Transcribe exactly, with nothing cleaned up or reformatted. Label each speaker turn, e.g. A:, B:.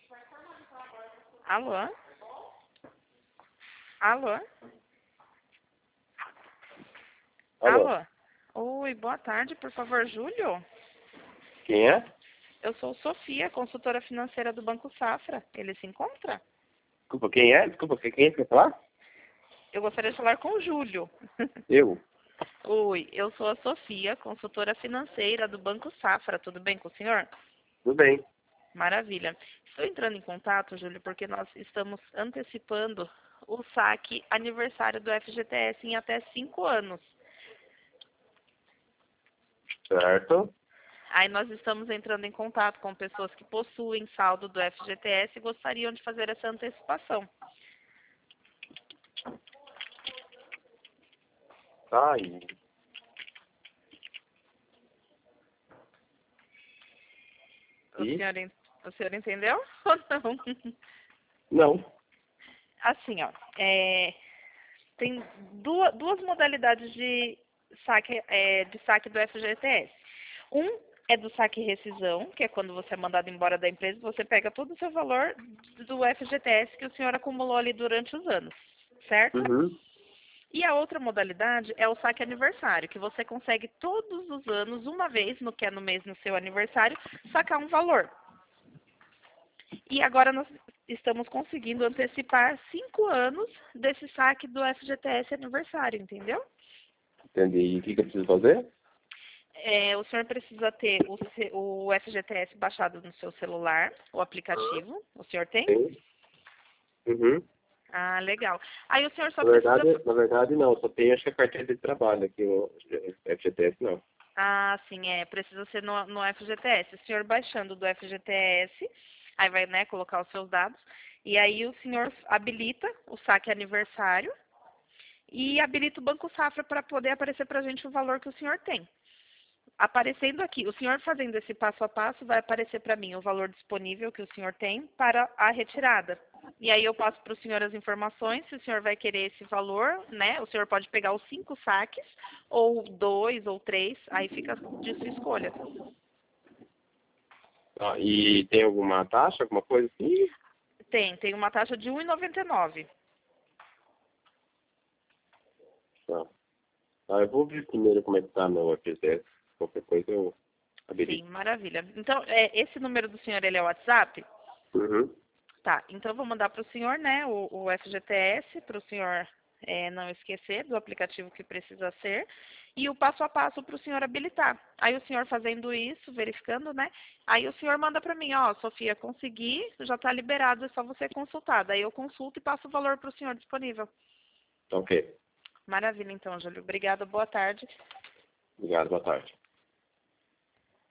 A: Alô? Alô?
B: Alô?
A: Alô? Oi, boa tarde, por favor, Júlio?
B: Quem é?
A: Eu sou Sofia, consultora financeira do Banco Safra. Ele se encontra?
B: Desculpa, quem é? Desculpa, quem é que quer falar?
A: Eu gostaria de falar com o Júlio.
B: Eu?
A: Oi, eu sou a Sofia, consultora financeira do Banco Safra. Tudo bem com o senhor?
B: Tudo bem.
A: Maravilha. Estou entrando em contato, Júlio, porque nós estamos antecipando o saque aniversário do F G T S em até cinco anos.
B: Certo.
A: Aí nós estamos entrando em contato com pessoas que possuem saldo do F G T S e gostariam de fazer essa antecipação.
B: Tá aí.
A: O
B: E?
A: senhor, en- o senhor entendeu ou não?
B: Não.
A: Assim, ó, é, tem duas, duas modalidades de saque, é, de saque do F G T S. Um é do saque rescisão, que é quando você é mandado embora da empresa, você pega todo o seu valor do F G T S que o senhor acumulou ali durante os anos, certo?
B: Uhum.
A: E a outra modalidade é o saque aniversário, que você consegue todos os anos, uma vez, no que é no mês no seu aniversário, sacar um valor. E agora nós estamos conseguindo antecipar cinco anos desse saque do F G T S aniversário, entendeu?
B: Entendi. E o que, que eu preciso fazer?
A: É, o senhor precisa ter o, ce- o F G T S baixado no seu celular, o aplicativo. O senhor tem?
B: Sim. Uhum.
A: Ah, legal. Aí o senhor só
B: Na
A: precisa...
B: verdade, na verdade não. Só tem acho que a carteira de trabalho aqui, o F G T S não.
A: Ah, sim, é. Precisa ser no, no F G T S. O senhor baixando do F G T S, aí vai, né, colocar os seus dados. E aí o senhor habilita o saque aniversário e habilita o Banco Safra para poder aparecer para a gente o valor que o senhor tem. Aparecendo aqui, o senhor fazendo esse passo a passo, vai aparecer para mim o valor disponível que o senhor tem para a retirada. E aí eu passo para o senhor as informações, se o senhor vai querer esse valor, né? O senhor pode pegar os cinco saques, ou dois, ou três, aí fica de sua escolha.
B: Tá. E tem alguma taxa, alguma coisa assim?
A: Tem, tem uma taxa de um real e noventa e nove centavos.
B: Tá. Tá, eu vou ver primeiro como é que tá no F G T S. Qualquer coisa eu
A: Sim,
B: habilito.
A: maravilha. Então, é, esse número do senhor, ele é o WhatsApp?
B: Uhum.
A: Tá, então eu vou mandar para o senhor, né, o, o F G T S, para o senhor é, não esquecer do aplicativo que precisa ser, e o passo a passo para o senhor habilitar. Aí o senhor fazendo isso, verificando, né, aí o senhor manda para mim, ó, Sofia, consegui, já está liberado, é só você consultar. Daí eu consulto e passo o valor para o senhor disponível.
B: Ok.
A: Maravilha, então, Júlio. Obrigada, boa tarde.
B: Obrigado, boa tarde.